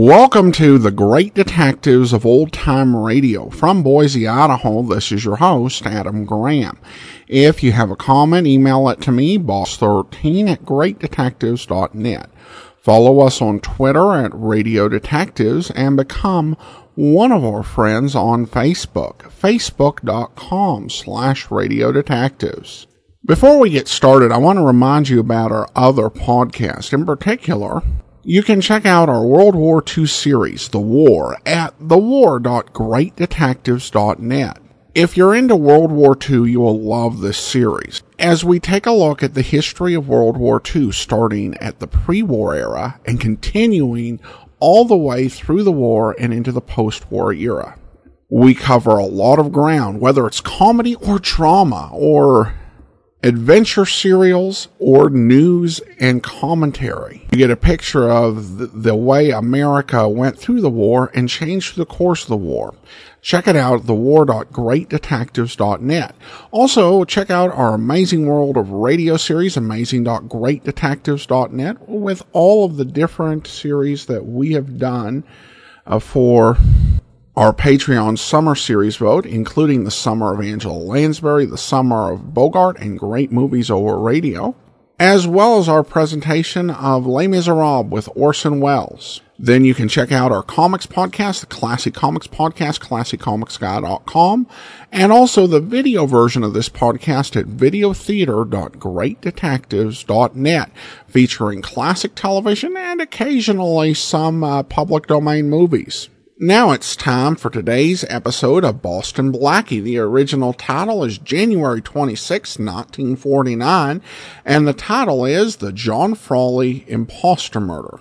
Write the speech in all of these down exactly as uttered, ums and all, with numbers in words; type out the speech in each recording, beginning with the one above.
Welcome to the Great Detectives of Old Time Radio. From Boise, Idaho, this is your host, Adam Graham. If you have a comment, email it to me, boss thirteen at great detectives dot net. Follow us on Twitter at Radio Detectives and become one of our friends on Facebook, facebook.com slash Radio Detectives. Before we get started, I want to remind you about our other podcast. In particular, you can check out our World War Two series, The War, at the war dot great detectives dot net. If you're into World War Two, you will love this series, as we take a look at the history of World War Two, starting at the pre-war era and continuing all the way through the war and into the post-war era. We cover a lot of ground, whether it's comedy or drama or adventure serials or news and commentary. You get a picture of the, the way America went through the war and changed the course of the war. Check it out at the war dot great detectives dot net. Also, check out our Amazing World of Radio series, amazing dot great detectives dot net, with all of the different series that we have done uh, for our Patreon Summer Series vote, including the Summer of Angela Lansbury, the Summer of Bogart, and Great Movies Over Radio, as well as our presentation of Les Miserables with Orson Welles. Then you can check out our comics podcast, the Classic Comics Podcast, classic comics guy dot com, and also the video version of this podcast at video theater dot great detectives dot net, featuring classic television and occasionally some uh, public domain movies. Now it's time for today's episode of Boston Blackie. The original title is January twenty-sixth, nineteen forty-nine, and the title is The John Frawley Imposter Murder.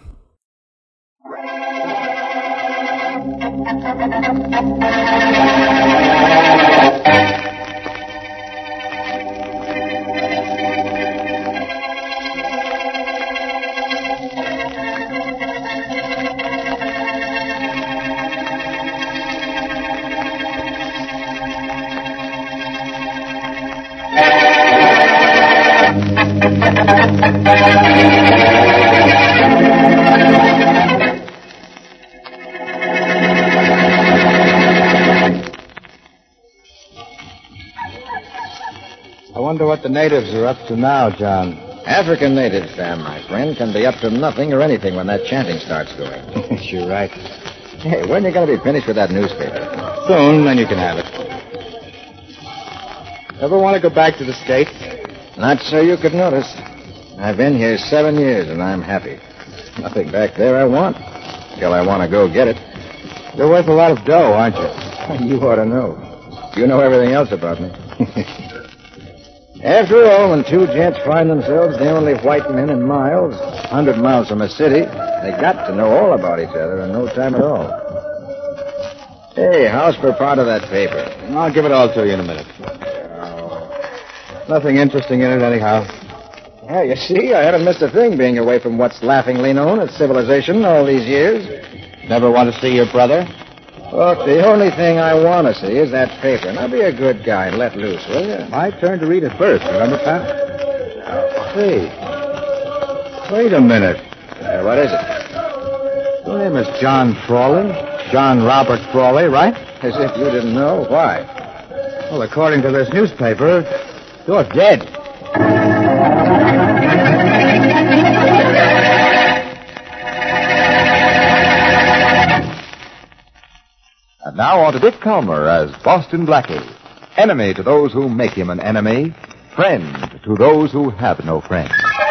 I wonder what the natives are up to now, John. African natives, Sam, my friend, can be up to nothing or anything when that chanting starts going. You're right. Hey, when are you going to be finished with that newspaper? Soon, then you can have it. Ever want to go back to the States? Not so you could notice. I've been here seven years, and I'm happy. Nothing back there I want. Till I want to go get it. You're worth a lot of dough, aren't you? You ought to know. You know everything else about me. After all, when two gents find themselves the only white men in miles, a hundred miles from a city, they got to know all about each other in no time at all. Hey, how's per part of that paper? I'll give it all to you in a minute. Oh. Nothing interesting in it, anyhow. Yeah, you see, I haven't missed a thing being away from what's laughingly known as civilization all these years. Never want to see your brother? Look, the only thing I want to see is that paper. Now be a good guy and let loose, will you? My turn to read it first, remember, pal? Hey, wait a minute. Uh, what is it? Your name is John Frawley? John Robert Frawley, right? As if you didn't know. Why? Well, according to this newspaper, you're dead. And now on to Dick Calmer as Boston Blackie. Enemy to those who make him an enemy. Friend to those who have no friend.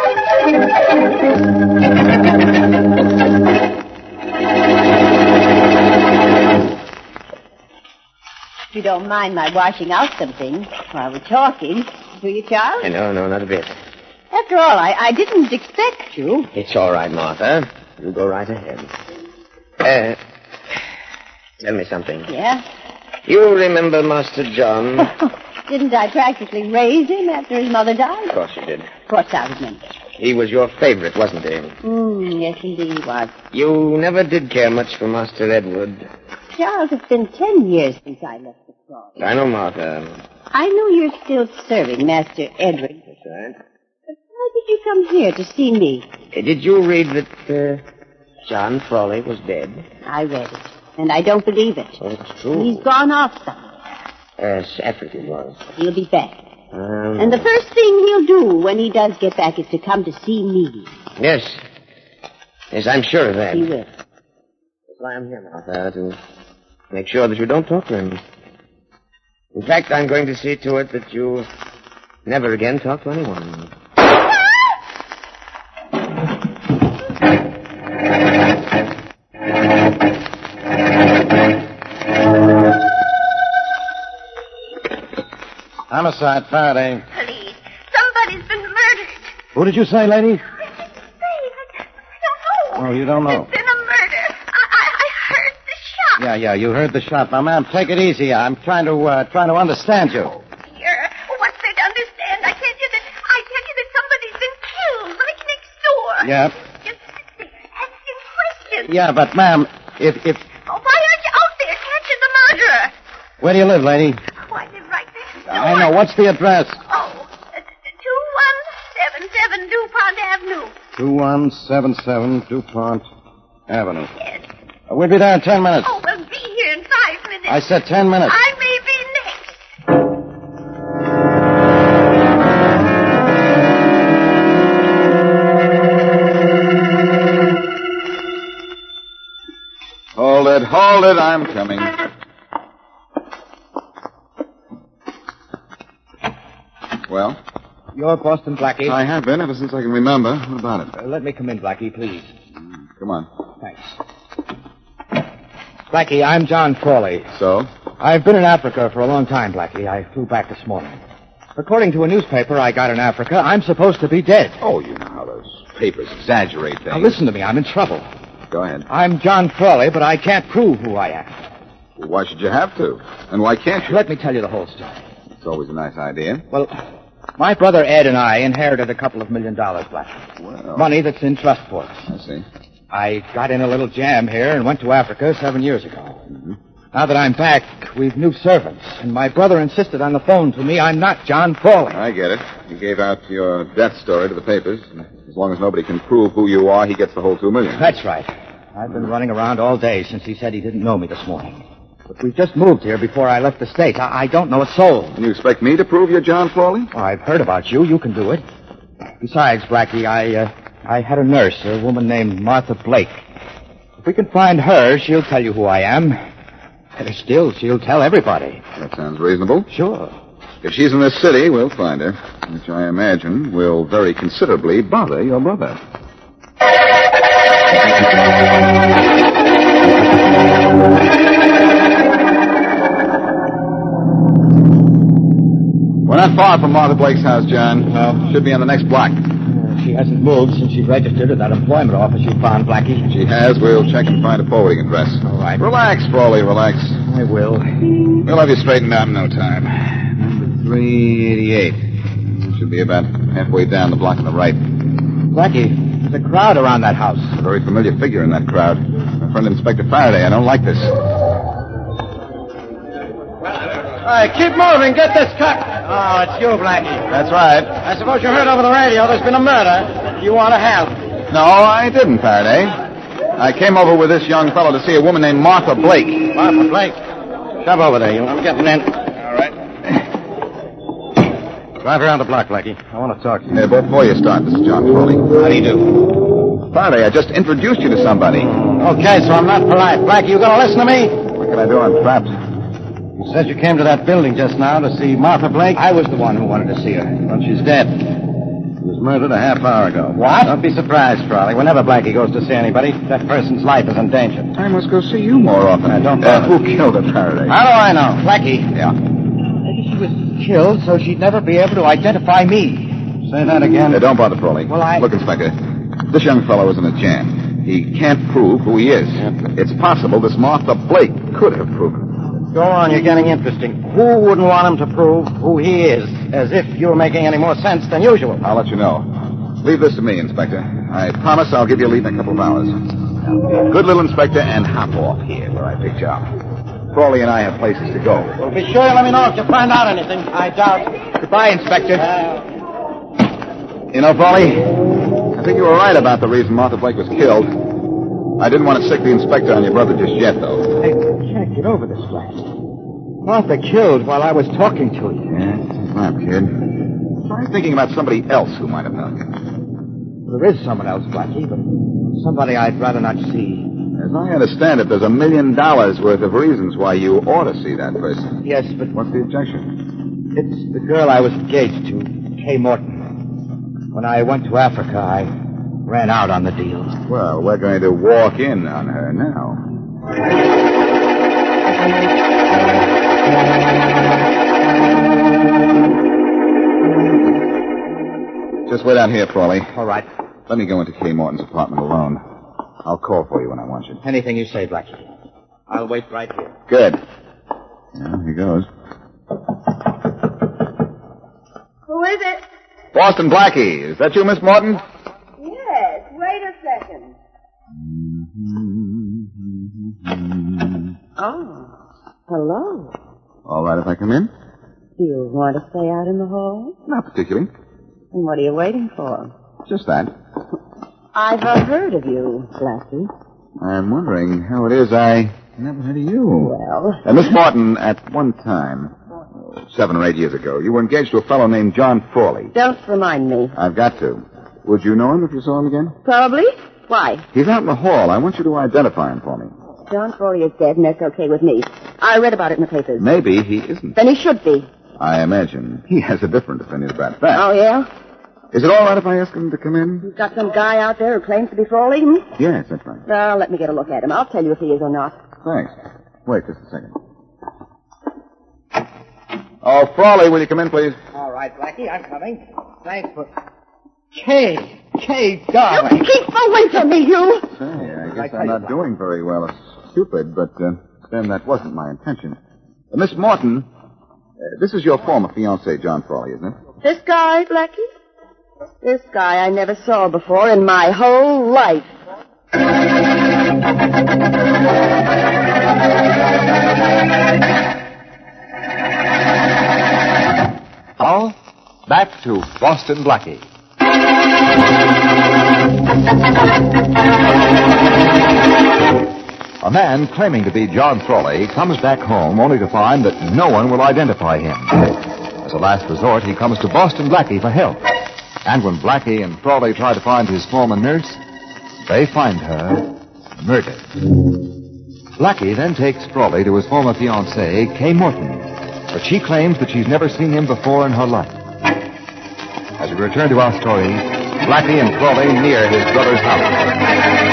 If you don't mind my washing out some things while we're talking, do you, Charles? No, no, not a bit. After all, I, I didn't expect you. It's all right, Martha. You go right ahead. Uh, tell me something. Yeah? You remember Master John? Didn't I practically raise him after his mother died? Of course you did. Of course I remember. He was your favorite, wasn't he? Mm, yes, indeed he was. You never did care much for Master Edward. Charles, it's been ten years since I left the cross. I know, Martha. I know you're still serving Master Edward. That's right. But why did you come here to see me? Uh, did you read that uh, John Frawley was dead. I read it, and I don't believe it. Oh, it's true. He's gone off somewhere. Yes, Africa was. He'll be back. Um, And the first thing he'll do when he does get back is to come to see me. Yes. Yes, I'm sure of that. He will. That's why I'm here, Martha, to make sure that you don't talk to him. In fact, I'm going to see to it that you never again talk to anyone. Homicide, Faraday. Police. Somebody's been murdered. Who did you say, lady? I don't know. Oh, you don't know. It's been a murder. I, I, I heard the shot. Yeah, yeah, you heard the shot. Now, ma'am, take it easy. I'm trying to, uh, trying to understand you. Dear, what's there to understand? I tell you that I tell you that somebody's been killed right next door. Yeah. Just sit there asking questions. Yeah, but, ma'am, if, if... Oh, why aren't you out there catching the murderer? Where do you live, lady? Oh, I live right next door. I know. What's the address? Oh, two one seven seven DuPont Avenue. two one seven seven DuPont Avenue. Yes. Uh, we'll be there in ten minutes. Oh, we'll be here in five minutes. I said ten minutes. I may be next. Hold it, hold it, I'm coming. Well, You're Boston Blackie. I have been ever since I can remember. What about it? Uh, let me come in, Blackie, please. Come on. Thanks. Blackie, I'm John Frawley. So? I've been in Africa for a long time, Blackie. I flew back this morning. According to a newspaper I got in Africa, I'm supposed to be dead. Oh, you know how those papers exaggerate things. Now, listen to me. I'm in trouble. Go ahead. I'm John Frawley, but I can't prove who I am. Well, why should you have to? And why can't you? Let me tell you the whole story. It's always a nice idea. Well, my brother Ed and I inherited a couple of million dollars, Blackie. Well, Money that's in trust for us. I see. I got in a little jam here and went to Africa seven years ago. Mm-hmm. Now that I'm back, we've new servants, and my brother insisted on the phone to me I'm not John Frawley. I get it. You gave out your death story to the papers. As long as nobody can prove who you are, he gets the whole two million. That's right. I've been running around all day since he said he didn't know me this morning. But we've just moved here before I left the States. I, I don't know a soul. And you expect me to prove you're John Frawley? Oh, I've heard about you. You can do it. Besides, Blackie, I, uh, I had a nurse, a woman named Martha Blake. If we can find her, she'll tell you who I am. Better still, she'll tell everybody. That sounds reasonable. Sure. If she's in this city, we'll find her, which I imagine will very considerably bother your brother. We're not far from Martha Blake's house, John. No. Should be on the next block. She hasn't moved since she registered at that employment office you found, Blackie. She has. We'll check and find a forwarding address. All right. Relax, Frawley, relax. I will. We'll have you straightened out in no time. Number three eighty-eight. Should be about halfway down the block on the right. Blackie, there's a crowd around that house. A very familiar figure in that crowd. My friend Inspector Faraday. I don't like this. All right, keep moving. Get this cut. Oh, it's you, Blackie. That's right. I suppose you heard over the radio there's been a murder. You want to help? No, I didn't, Faraday. I came over with this young fellow to see a woman named Martha Blake. Martha Blake. Shove over there. You. I'm getting in. All right. Drive around the block, Blackie. I want to talk to you. Hey, before you start, this is John Frawley. How do you do? Faraday, I just introduced you to somebody. Okay, so I'm not polite. Blackie, you going to listen to me? What can I do? I'm trapped. You said you came to that building just now to see Martha Blake? I was the one who wanted to see her. Well, she's dead. She was murdered a half hour ago. What? Don't be surprised, Frawley. Whenever Blackie goes to see anybody, that person's life is in danger. I must go see you more often. Uh, don't uh, bother. Who killed her, Faraday? How do I know? Blackie. Yeah. Maybe she was killed so she'd never be able to identify me. Say that again. Uh, don't bother, Frawley. Well, I... Look, Inspector, this young fellow is in a jam. He can't prove who he is. Yep. It's possible this Martha Blake could have proven. Go on, you're getting interesting. Who wouldn't want him to prove who he is, as if you were making any more sense than usual? I'll let you know. Leave this to me, Inspector. I promise I'll give you a lead in a couple of hours. Good little Inspector, and hop off here where I picked you up. Crawley and I have places to go. Well, be sure you let me know if you find out anything. I doubt. Goodbye, Inspector. Uh... You know, Crawley, I think you were right about the reason Martha Blake was killed. I didn't want to sick the inspector on your brother just yet, though. I can't get over this, Blackie. Martha killed while I was talking to you. Yeah, it's not, kid. Try thinking about somebody else who might have known you. There is someone else, Blackie, but somebody I'd rather not see. As I understand it, there's a million dollars worth of reasons why you ought to see that person. Yes, but What's the objection? it's the girl I was engaged to, Kay Morton. When I went to Africa, I ran out on the deal. Well, we're going to walk in on her now. Just wait out here, Frawley. All right. Let me go into Kay Morton's apartment alone. I'll call for you when I want you. Anything you say, Blackie. I'll wait right here. Good. Yeah, here goes. Who is it? Boston Blackie. Is that you, Miss Morton? Yes, wait a second. Oh, hello. All right if I come in? Do you want to stay out in the hall? Not particularly. And what are you waiting for? Just that. I've uh, heard of you, Blackie. I'm wondering how it is I never heard of you. Well... Uh, Miss Morton, at one time, oh, seven or eight years ago, you were engaged to a fellow named John Frawley. Don't remind me. I've got to. Would you know him if you saw him again? Probably. Why? He's out in the hall. I want you to identify him for me. John Frawley is dead, and that's okay with me. I read about it in the papers. Maybe he isn't. Then he should be. I imagine. He has a different opinion about that. Oh, yeah? Is it all right if I ask him to come in? You've got some guy out there who claims to be Frawley? Hmm? Yes, that's right. Well, let me get a look at him. I'll tell you if he is or not. Thanks. Wait just a second. Oh, Frawley, will you come in, please? All right, Blackie, I'm coming. Thanks for... Kay! Kay, darling! Keep away from me, you! Say, I I guess tell I'm you, not Blackie. doing very well. It's stupid, but uh, then that wasn't my intention. Uh, Miss Morton, uh, this is your former fiancé, John Frawley, isn't it? This guy, Blackie? This guy I never saw before in my whole life. Now, back to Boston Blackie. A man claiming to be John Frawley comes back home only to find that no one will identify him. As a last resort, he comes to Boston Blackie for help. And when Blackie and Frawley try to find his former nurse, they find her murdered. Blackie then takes Frawley to his former fiancée, Kay Morton, but she claims that she's never seen him before in her life. As we return to our story, Blackie and Frawley near his brother's house.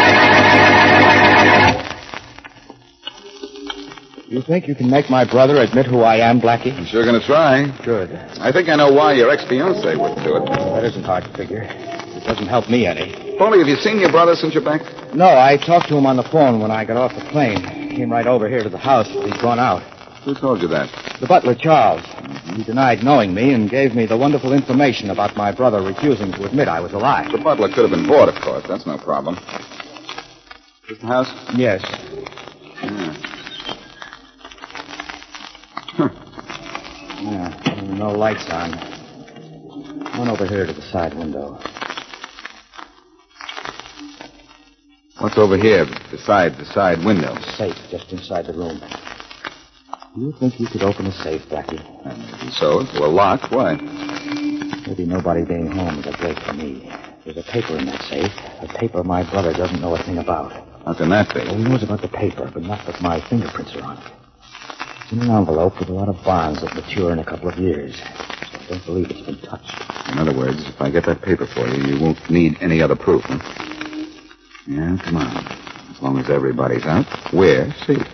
You think you can make my brother admit who I am, Blackie? I'm sure going to try. Good. I think I know why your ex-fiancé wouldn't do it. That isn't hard to figure. It doesn't help me any. Frawley, have you seen your brother since you're back? No, I talked to him on the phone when I got off the plane. He came right over here to the house, but he's gone out. Who told you that? The butler, Charles. He denied knowing me and gave me the wonderful information about my brother refusing to admit I was alive. The butler could have been bored, of course. That's no problem. Is this the house? Yes. Yeah. Yeah, no lights on. One over here to the side window. What's over here, beside the side window? Safe just inside the room. Do you think you could open a safe, Blackie? Uh, maybe so. It's well locked. Why? Maybe nobody being home is a break for me. There's a paper in that safe. A paper my brother doesn't know a thing about. How can that be? Well, he knows about the paper, but not that my fingerprints are on it. It's in an envelope with a lot of bonds that mature in a couple of years. So I don't believe it's been touched. In other words, if I get that paper for you, you won't need any other proof, huh? Yeah, come on. As long as everybody's out, we're safe.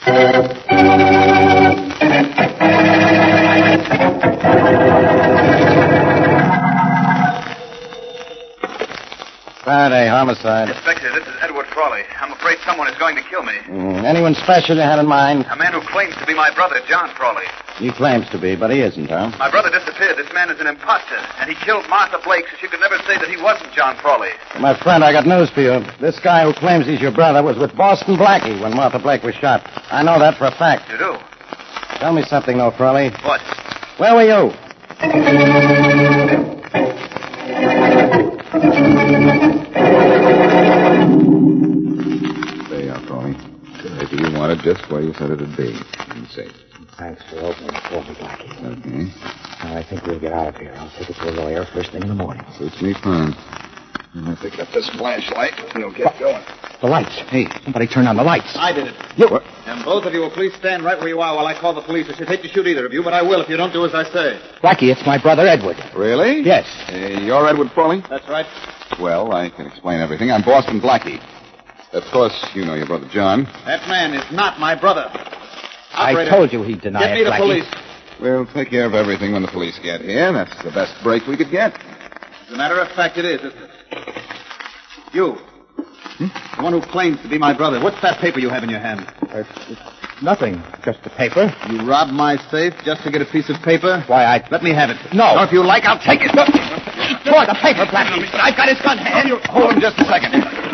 Friday, homicide. Inspector, this is Edward Frawley. I'm afraid someone is going to kill me. Mm, anyone special you had in mind? A man who claims to be my brother, John Frawley. He claims to be, but he isn't, huh? My brother disappeared. This man is an imposter, and he killed Martha Blake so she could never say that he wasn't John Frawley. My friend, I got news for you. This guy who claims he's your brother was with Boston Blackie when Martha Blake was shot. I know that for a fact. You do? Tell me something, though, Frawley. What? Where were you? wanted just where you said it'd be. And safe. Thanks for opening it for me, Blackie. Okay. Now, I think we'll get out of here. I'll take it to a lawyer first thing in the morning. Suits me fine. I'm going to pick up this flashlight and we'll get going. The lights. Hey, somebody turn on the lights. I did it. You. What? And both of you will please stand right where you are while I call the police. I should hate to shoot either of you, but I will if you don't do as I say. Blackie, it's my brother Edward. Really? Yes. Uh, you're Edward Frawley? That's right. Well, I can explain everything. I'm Boston Blackie. Of course, you know your brother John. That man is not my brother. Operator, I told you he'd deny Get it, me the Blackie. police. We'll take care of everything when the police get here. That's the best break we could get. As a matter of fact, it is, isn't it? You. Hmm? The one who claims to be my brother. What's that paper you have in your hand? Uh, nothing. Just the paper. You robbed my safe just to get a piece of paper? Why, I... Let me have it. No. Or if you like, I'll take it. Look. Boy, the paper, Blackie. I've got his gun. Hand. Hold him just a second.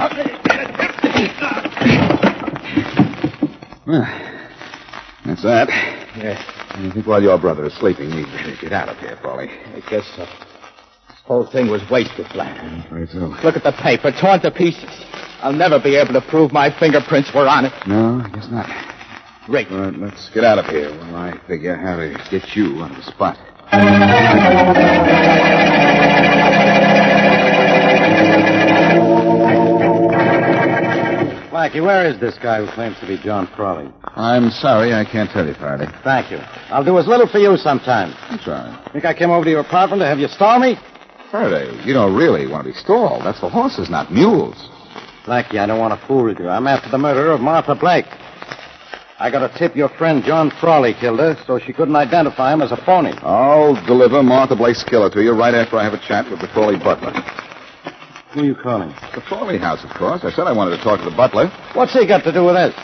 Well, that's that. Yes. I think while your brother is sleeping, we better get out of here, Frawley. I guess so. This whole thing was wasted, Black. Right so. Look at the paper, torn to pieces. I'll never be able to prove my fingerprints were on it. No, I guess not. Great. All right, let's get out of here while I figure how to get you on the spot. Blackie, where is this guy who claims to be John Frawley? I'm sorry, I can't tell you, Faraday. Thank you. I'll do as little for you sometime. That's right. Think I came over to your apartment to have you stall me? Faraday, you don't really want to be stalled. That's for horses, not mules. Blackie, I don't want to fool with you. I'm after the murderer of Martha Blake. I got a tip your friend John Frawley killed her, so she couldn't identify him as a phony. I'll deliver Martha Blake's killer to you right after I have a chat with the Frawley butler. Who are you calling? The Frawley house, of course. I said I wanted to talk to the butler. What's he got to do with this?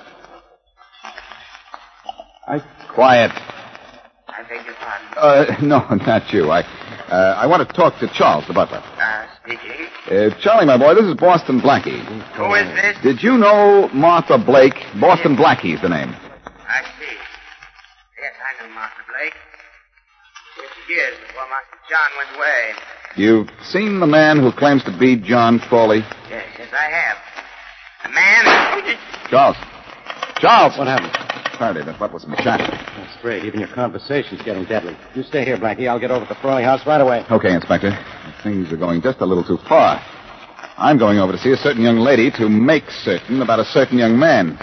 I... Quiet. I beg your pardon. Uh, no, not you. I, uh, I want to talk to Charles, the butler. Uh, speaking. Uh, Charlie, my boy, this is Boston Blackie. Who is this? Did you know Martha Blake? Boston Blackie's the name. I see. Yes, I know Martha Blake. Fifty years before Master John went away. You've seen the man who claims to be John Frawley? Yes, yes, I have. The man... Charles. Charles! What happened? Faraday, that butler's been shot. That's great. Even your conversation's getting deadly. You stay here, Blackie. I'll get over to the Frawley house right away. Okay, Inspector. Things are going just a little too far. I'm going over to see a certain young lady to make certain about a certain young man.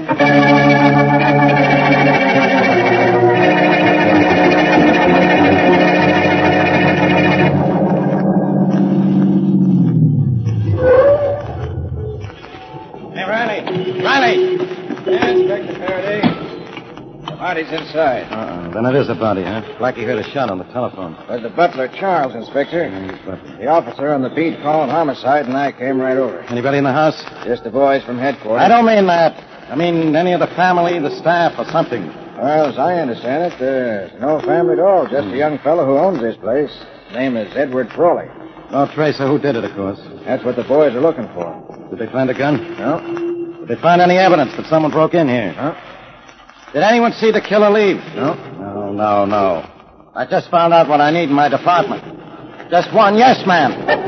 Hey, Riley. Riley! Yeah, Inspector Faraday. The body's inside. Uh-uh. Then it is a body, huh? Blackie heard a shot on the telephone. But the butler, Charles, Inspector. The officer on the beat called homicide, and I came right over. Anybody in the house? Just the boys from headquarters. I don't mean that. I mean any of the family, the staff, or something. Well, as I understand it, there's no family at all. Just a young fellow who owns this place. His name is Edward Frawley. No trace of who did it, of course. That's what the boys are looking for. Did they find a gun? No? Did they find any evidence that someone broke in here? No? Did anyone see the killer leave? No? No, no, no. I just found out what I need in my department. Just one yes, ma'am.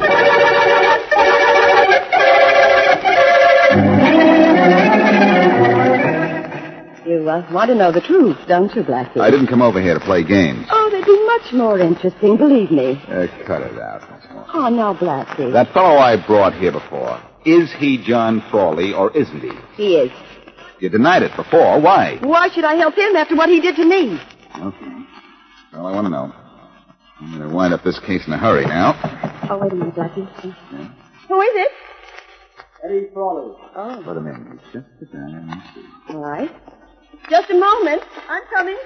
You uh, want to know the truth, don't you, Blackie? I didn't come over here to play games. Oh, they'd be much more interesting, believe me. Uh, cut it out. Oh, now, Blackie. That fellow I brought here before, is he John Frawley or isn't he? He is. You denied it before. Why? Why should I help him after what he did to me? Okay. Well, I want to know. I'm going to wind up this case in a hurry now. Oh, wait a minute, Blackie. Yeah. Who is it? Eddie Frawley. Oh. Put him in. Just sit down and see. All right. Just a moment. I'm coming.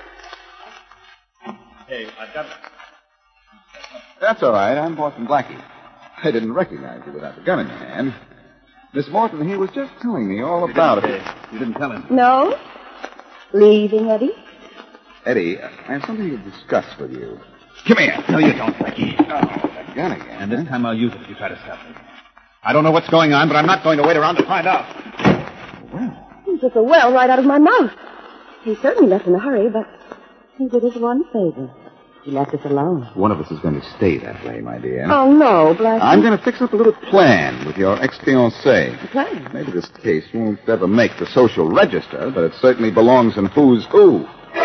Hey, I've got... That's all right. I'm Boston Blackie. I didn't recognize you without the gun in your hand. Miss Morton, he was just telling me all You about didn't, it. uh, you didn't tell him. No? Leaving, Eddie? Eddie, I have something to discuss with you. Come here. No, you don't, Blackie. Oh, that gun again. And this time I'll use it if you try to stop me. I don't know what's going on, but I'm not going to wait around to find out. Well, He took a well right out of my mouth. He certainly left in a hurry, but he did us one favor. You left us alone. One of us is going to stay that way, my dear. Oh, no, Blackie. I'm going to fix up a little plan with your ex-fiancé. A plan? Maybe this case won't ever make the social register, but it certainly belongs in Who's Who.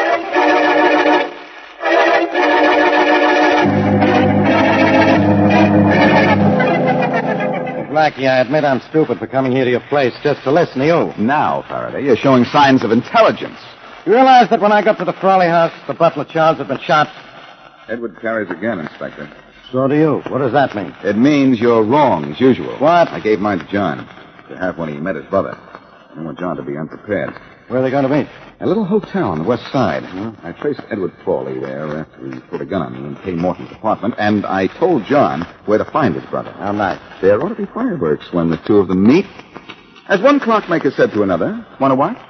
Blackie, I admit I'm stupid for coming here to your place just to listen to you. Now, Faraday, you're showing signs of intelligence. You realize that when I got to the Frawley house, the butler Charles had been shot? Edward carries a gun, Inspector. So do you. What does that mean? It means you're wrong, as usual. What? I gave mine to John to have when he met his brother. I didn't want John to be unprepared. Where are they going to meet? A little hotel on the west side. I traced Edward Frawley there after he put a gun on me in Kay Morton's apartment, and I told John where to find his brother. How nice. There ought to be fireworks when the two of them meet. As one clockmaker said to another, want to watch?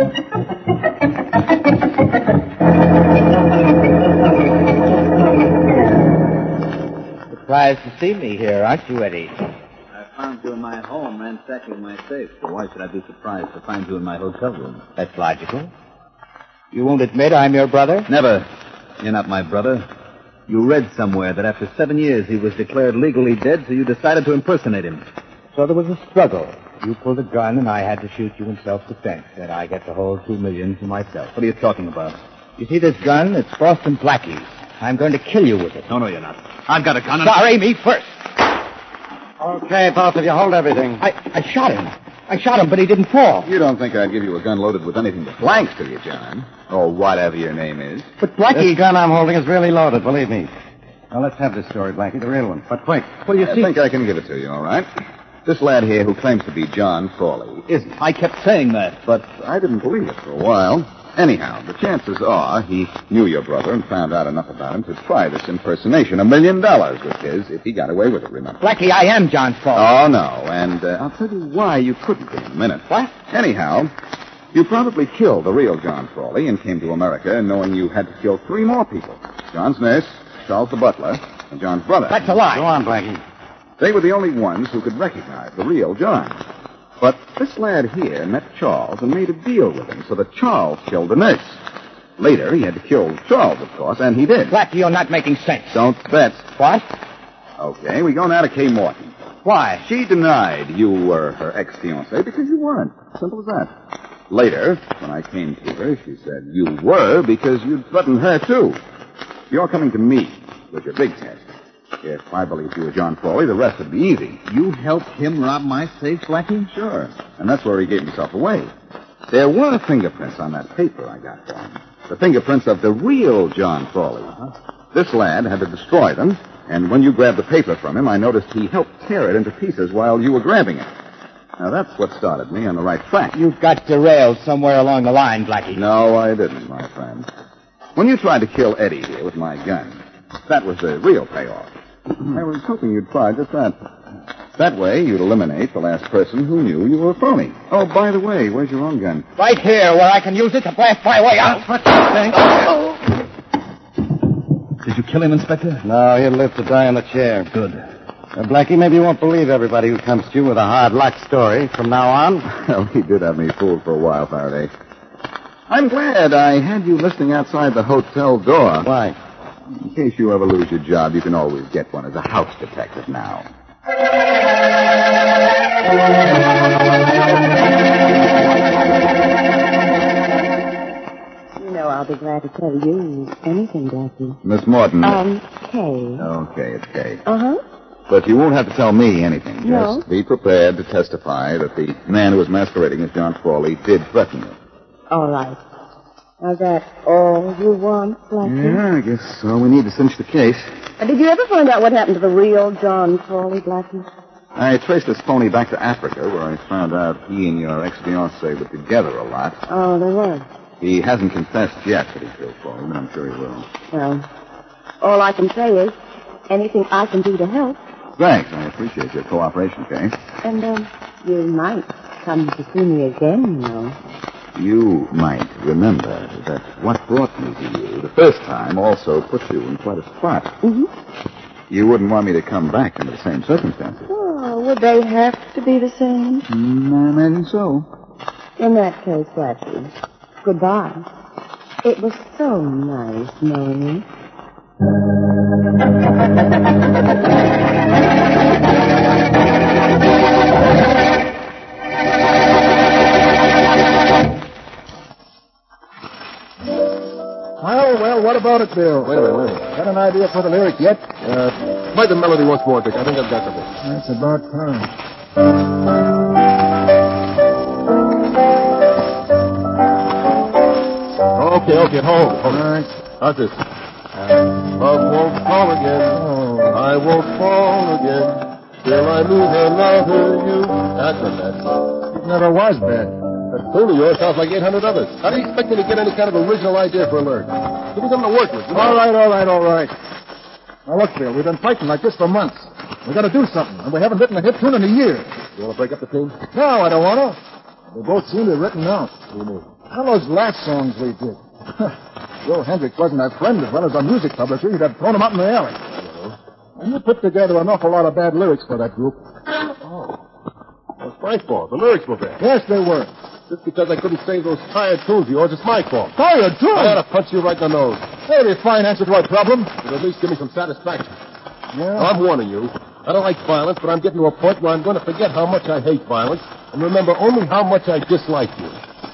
Surprised to see me here, aren't you, Eddie? I found you in my home, ransacking my safe, so why should I be surprised to find you in my hotel room? That's logical. You won't admit I'm your brother? Never. You're not my brother. You read somewhere that after seven years he was declared legally dead, so you decided to impersonate him. So there was a struggle. You pulled a gun, and I had to shoot you in self-defense. And I get the whole two million to myself. What are you talking about? You see this gun? It's Boston Blackie's. I'm going to kill you with it. No, no, you're not. I've got a gun. And... Sorry, me first. Okay, both of you, hold everything. I, I shot him. I shot him, but he didn't fall. You don't think I'd give you a gun loaded with anything but blanks, do you, John? Or whatever your name is. But Blackie... This gun I'm holding is really loaded, believe me. Now, let's have this story, Blackie, the real one. But quick. What do you I see? think I can give it to you, all right? This lad here who claims to be John Frawley isn't. I kept saying that. But I didn't believe it for a while. Anyhow, the chances are he knew your brother and found out enough about him to try this impersonation. A million dollars was his if he got away with it, remember? Blackie, I am John Frawley. Oh, no. And uh, I'll tell you why you couldn't in a minute. What? Anyhow, you probably killed the real John Frawley and came to America knowing you had to kill three more people. John's nurse, Charles the butler, and John's brother. That's a lie. Go on, Blackie. They were the only ones who could recognize the real John. But this lad here met Charles and made a deal with him so that Charles killed the nurse. Later, he had to kill Charles, of course, and he did. Blackie, you're not making sense. Don't bet. What? Okay, we go now to Kay Morton. Why? She denied you were her ex-fiancé because you weren't. Simple as that. Later, when I came to her, she said you were because you'd threatened her, too. You're coming to me with your big test. If I believed you were John Frawley, the rest would be easy. You helped him rob my safe, Blackie? Sure. And that's where he gave himself away. There were fingerprints on that paper I got for him. The fingerprints of the real John Frawley. Uh-huh. This lad had to destroy them, and when you grabbed the paper from him, I noticed he helped tear it into pieces while you were grabbing it. Now, that's what started me on the right track. You got derailed somewhere along the line, Blackie. No, I didn't, my friend. When you tried to kill Eddie here with my gun, that was the real payoff. I was hoping you'd try just that. That way, you'd eliminate the last person who knew you were a phony. Oh, by the way, where's your own gun? Right here, where I can use it to blast my way out. What the thing? Did you kill him, Inspector? No, he'll live to die in the chair. Good. Uh, Blackie, maybe you won't believe everybody who comes to you with a hard luck story from now on. Well, he did have me fooled for a while, Faraday. I'm glad I had you listening outside the hotel door. Why? In case you ever lose your job, you can always get one as a house detective now. You know, I'll be glad to tell you anything, Blackie. Miss Morton. Um, Kay. Okay, it's Kay. Uh-huh. But you won't have to tell me anything. No. Just be prepared to testify that the man who was masquerading as John Frawley did threaten you. All right. Now, that all you want, Blackie? Yeah, I guess so. We need to cinch the case. Uh, did you ever find out what happened to the real John Frawley, Blackie? I traced this phony back to Africa, where I found out he and your ex-fiancé were together a lot. Oh, they were? He hasn't confessed yet that he killed Frawley, but I'm sure he will. Well, all I can say is anything I can do to help. Thanks. I appreciate your cooperation, Kay. And, um, you might come to see me again, you know. You might remember that what brought me to you the first time also put you in quite a spot. Mm-hmm. You wouldn't want me to come back under the same circumstances. Oh, would they have to be the same? Mm, I imagine so. In that case, Blackie, goodbye. It was so nice knowing you. Well, well, what about it, Bill? Wait a minute, wait a minute. Got an idea for the lyric yet? Uh, play the melody once more, Dick. I think I've got the bit. That's about time. Okay, okay, hold it, hold it. All right. How's this? Love won't fall again. Oh. I won't fall again. Till I meet another you. That's a mess. It never was bad. That tune of yours sounds like eight hundred others. How do you expect me to get any kind of original idea for a lyric? Give me something to work with. All right, all right, all right. Now, look, Bill, we've been fighting like this for months. We've got to do something, and we haven't written a hit tune in a year. You want to break up the team? No, I don't want to. They both seem to be written out. What do you mean? How those last songs we did. Joe Hendricks wasn't our friend as well as our music publisher. He'd have thrown him out in the alley. And you put together an awful lot of bad lyrics for that group. Oh. That's my fault. The lyrics were bad. Yes, they were. Just because I couldn't save those tired tunes of yours, it's my fault. Tired tunes? I ought to punch you right in the nose. That'd be a fine answer to our problem. But at least give me some satisfaction. Yeah? I'm warning you. I don't like violence, but I'm getting to a point where I'm going to forget how much I hate violence and remember only how much I dislike you.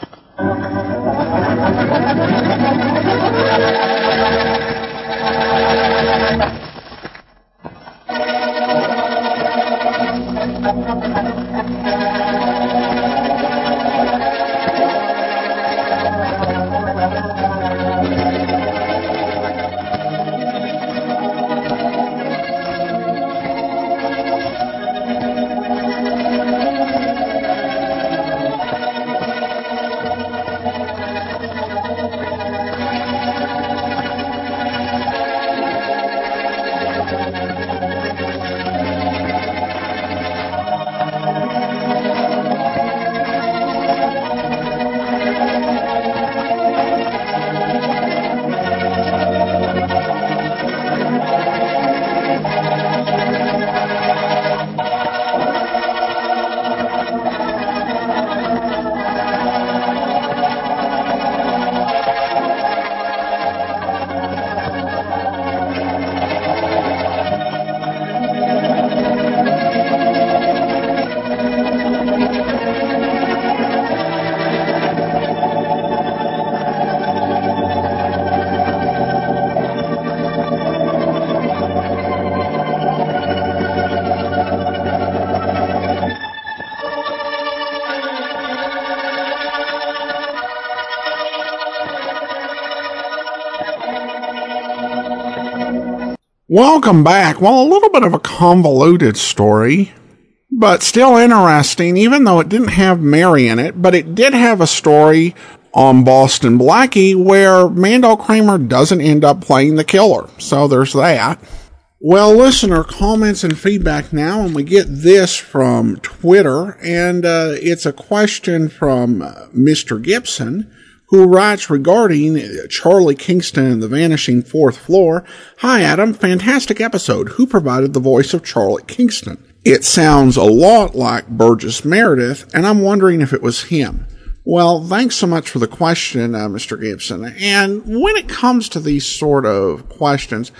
Welcome back. Well, a little bit of a convoluted story, but still interesting, even though it didn't have Mary in it, but it did have a story on Boston Blackie where Mandel Kramer doesn't end up playing the killer. So there's that. Well, listener comments and feedback now, and we get this from Twitter, and uh, it's a question from uh, Mister Gibson, who writes regarding Charlie Kingston and the Vanishing Fourth Floor. Hi, Adam. Fantastic episode. Who provided the voice of Charlie Kingston? It sounds a lot like Burgess Meredith, and I'm wondering if it was him. Well, thanks so much for the question, uh, Mister Gibson. And when it comes to these sort of questions,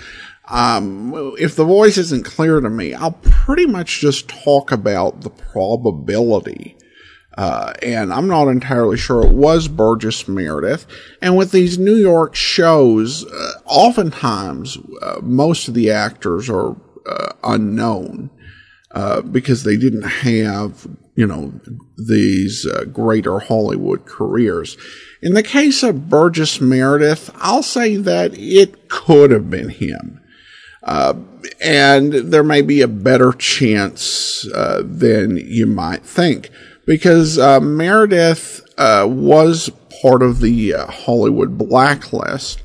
um, if the voice isn't clear to me, I'll pretty much just talk about the probability. Uh, and I'm not entirely sure it was Burgess Meredith. And with these New York shows, uh, oftentimes, uh, most of the actors are, uh, unknown, uh, because they didn't have, you know, these, uh, greater Hollywood careers. In the case of Burgess Meredith, I'll say that it could have been him. Uh, and there may be a better chance, uh, than you might think. Because uh, Meredith uh, was part of the uh, Hollywood blacklist,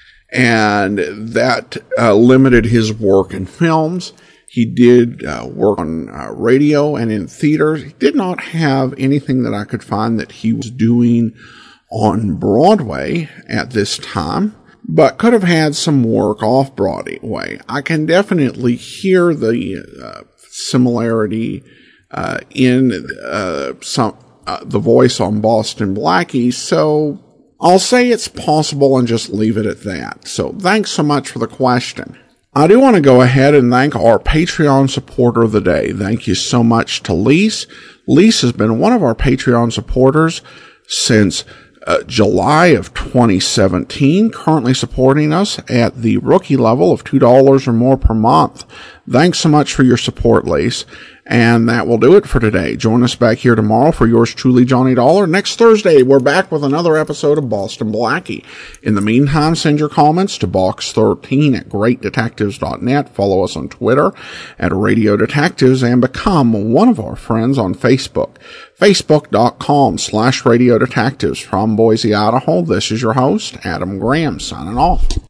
and that uh, limited his work in films. He did uh, work on uh, radio and in theaters. He did not have anything that I could find that he was doing on Broadway at this time, but could have had some work off Broadway. I can definitely hear the uh, similarity Uh, in, uh, some, uh, the voice on Boston Blackie. So I'll say it's possible and just leave it at that. So thanks so much for the question. I do want to go ahead and thank our Patreon supporter of the day. Thank you so much to Lise. Lise has been one of our Patreon supporters since uh, July of twenty seventeen, currently supporting us at the rookie level of two dollars or more per month. Thanks so much for your support, Lise. And that will do it for today. Join us back here tomorrow for yours truly, Johnny Dollar. Next Thursday, we're back with another episode of Boston Blackie. In the meantime, send your comments to box thirteen at great detectives dot net. Follow us on Twitter at Radio Detectives and become one of our friends on Facebook. Facebook.com slash Radio Detectives. From Boise, Idaho, this is your host, Adam Graham, signing off.